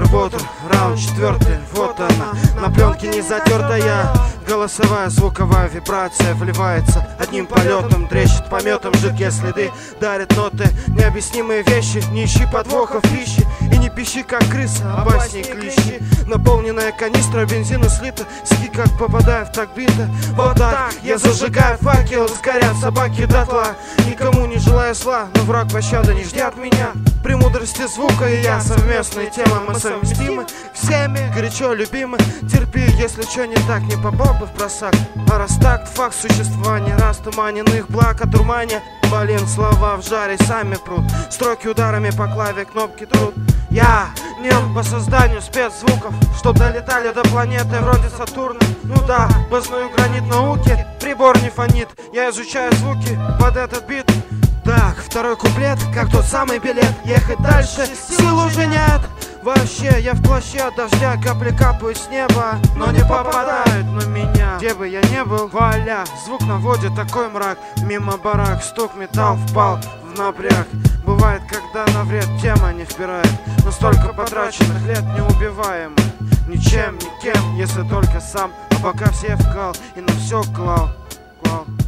работу, раунд четвертый, вот она. На пленке не затертая, голосовая звуковая вибрация вливается одним полетом, трещит пометом жидкие следы, дарит ноты, необъяснимые вещи. Не ищи подвоха в пище и не пищи как крыса, а басни и клещи. Наполненная канистра бензина слита, ски как попадая в так бита. Вот так я зажигаю факел, сгорят собаки дотла. Никому не желаю зла, но враг пощады не ждет меня. Премудрости звука и я, совместные темы мы совместимы, всеми горячо любимы. Терпи, если что не так, не попал бы в просак. А раз так, факт существования растуманенных благ от урмания. Блин, слова в жаре сами прут, строки ударами по клаве, кнопки трут. Я нем по созданию спецзвуков, чтоб долетали до планеты вроде Сатурна. Ну да, познаю гранит науки, прибор не фонит, я изучаю звуки под этот бит. Так, второй куплет, как тот самый билет. Ехать дальше сил уже нет. Вообще, я в плаще от дождя, капли капают с неба, но не попадают на меня. Где бы я не был, валя, звук наводит такой мрак. Мимо барак, стук, металл впал в напряг. Бывает, когда на вред тема не впирает, но столько потраченных лет неубиваемых ничем, никем, если только сам. А пока все вкал и на все клал.